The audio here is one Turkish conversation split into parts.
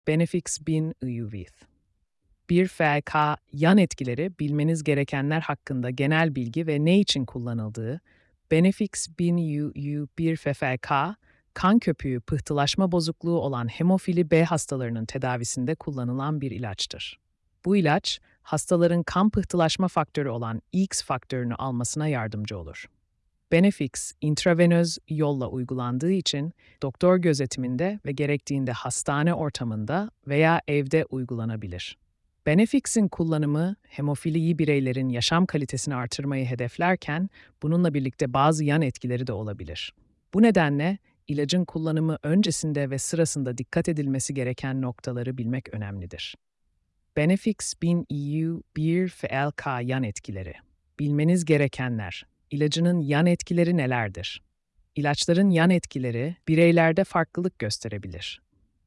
Benefix bin Uyuvith. Bir FK yan etkileri bilmeniz gerekenler hakkında genel bilgi ve ne için kullanıldığı, Benefix 1000 bir FFK, kan köpüğü pıhtılaşma bozukluğu olan hemofili B hastalarının tedavisinde kullanılan bir ilaçtır. Bu ilaç, hastaların kan pıhtılaşma faktörü olan X faktörünü almasına yardımcı olur. Benefix, intravenöz yolla uygulandığı için doktor gözetiminde ve gerektiğinde hastane ortamında veya evde uygulanabilir. Benefix'in kullanımı, hemofili bireylerin yaşam kalitesini artırmayı hedeflerken, bununla birlikte bazı yan etkileri de olabilir. Bu nedenle, ilacın kullanımı öncesinde ve sırasında dikkat edilmesi gereken noktaları bilmek önemlidir. Benefix 1000 EU 1 FLK yan etkileri. Bilmeniz gerekenler. İlacının yan etkileri nelerdir? İlaçların yan etkileri bireylerde farklılık gösterebilir.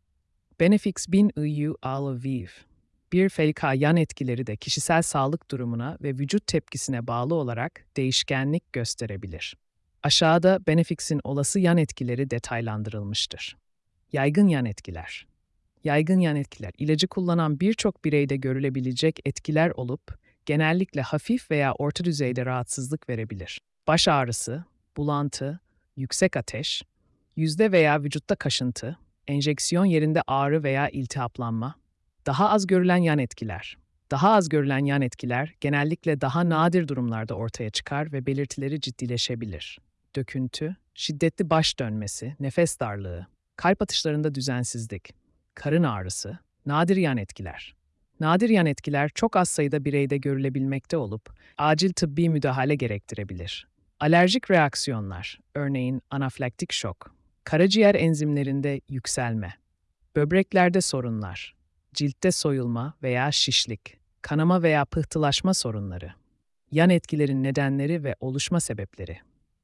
Benefix 1000 EU Alvoviv. Bir FLK yan etkileri de kişisel sağlık durumuna ve vücut tepkisine bağlı olarak değişkenlik gösterebilir. Aşağıda Benefix'in olası yan etkileri detaylandırılmıştır. Yaygın yan etkiler. Yaygın yan etkiler, ilacı kullanan birçok bireyde görülebilecek etkiler olup, genellikle hafif veya orta düzeyde rahatsızlık verebilir. Baş ağrısı, bulantı, yüksek ateş, yüzde veya vücutta kaşıntı, enjeksiyon yerinde ağrı veya iltihaplanma. Daha az görülen yan etkiler. Daha az görülen yan etkiler genellikle daha nadir durumlarda ortaya çıkar ve belirtileri ciddileşebilir. Döküntü, şiddetli baş dönmesi, nefes darlığı, kalp atışlarında düzensizlik, karın ağrısı, nadir yan etkiler. Nadir yan etkiler çok az sayıda bireyde görülebilmekte olup acil tıbbi müdahale gerektirebilir. Alerjik reaksiyonlar, örneğin anafilaktik şok, karaciğer enzimlerinde yükselme, böbreklerde sorunlar, ciltte soyulma veya şişlik, kanama veya pıhtılaşma sorunları, yan etkilerin nedenleri ve oluşma sebepleri.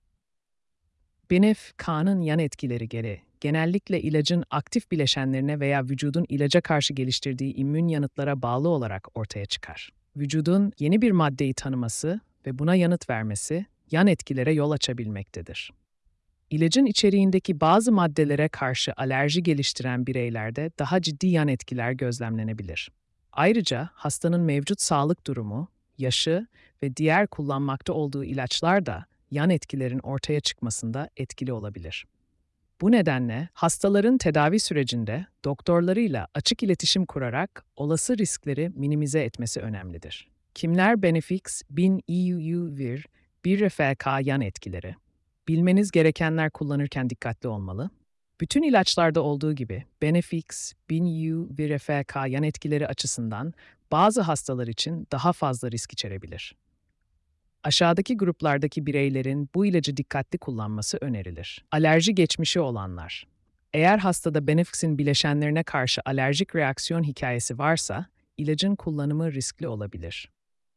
Benef-K'nın yan etkileri genellikle ilacın aktif bileşenlerine veya vücudun ilaca karşı geliştirdiği immün yanıtlara bağlı olarak ortaya çıkar. Vücudun yeni bir maddeyi tanıması ve buna yanıt vermesi yan etkilere yol açabilmektedir. İlacın içeriğindeki bazı maddelere karşı alerji geliştiren bireylerde daha ciddi yan etkiler gözlemlenebilir. Ayrıca hastanın mevcut sağlık durumu, yaşı ve diğer kullanmakta olduğu ilaçlar da yan etkilerin ortaya çıkmasında etkili olabilir. Bu nedenle hastaların tedavi sürecinde doktorlarıyla açık iletişim kurarak olası riskleri minimize etmesi önemlidir. Kimler Benefix 1000 EU bir FK yan etkileri? Bilmeniz gerekenler kullanırken dikkatli olmalı. Bütün ilaçlarda olduğu gibi Benefix 1000 bir FK yan etkileri açısından bazı hastalar için daha fazla risk içerebilir. Aşağıdaki gruplardaki bireylerin bu ilacı dikkatli kullanması önerilir. Alerji geçmişi olanlar. Eğer hastada Benefix'in bileşenlerine karşı alerjik reaksiyon hikayesi varsa, ilacın kullanımı riskli olabilir.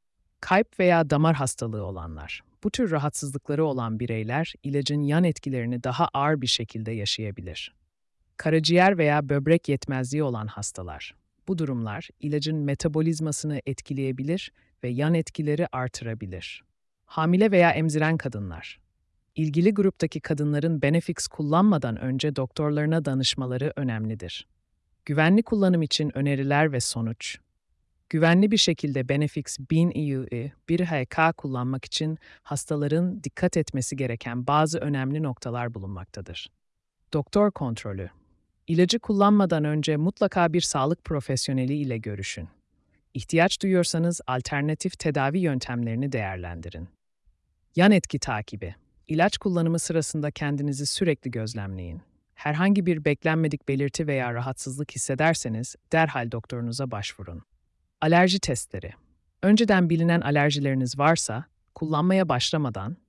Kalp veya damar hastalığı olanlar. Bu tür rahatsızlıkları olan bireyler, ilacın yan etkilerini daha ağır bir şekilde yaşayabilir. Karaciğer veya böbrek yetmezliği olan hastalar. Bu durumlar, ilacın metabolizmasını etkileyebilir ve yan etkileri artırabilir. Hamile veya emziren kadınlar. İlgili gruptaki kadınların Benefix kullanmadan önce doktorlarına danışmaları önemlidir. Güvenli kullanım için öneriler ve sonuç. Güvenli bir şekilde Benefix 1000 EU'yu 1HK kullanmak için hastaların dikkat etmesi gereken bazı önemli noktalar bulunmaktadır. Doktor kontrolü. İlacı kullanmadan önce mutlaka bir sağlık profesyoneli ile görüşün. İhtiyaç duyuyorsanız alternatif tedavi yöntemlerini değerlendirin. Yan etki takibi. İlaç kullanımı sırasında kendinizi sürekli gözlemleyin. Herhangi bir beklenmedik belirti veya rahatsızlık hissederseniz derhal doktorunuza başvurun. Alerji testleri. Önceden bilinen alerjileriniz varsa, kullanmaya başlamadan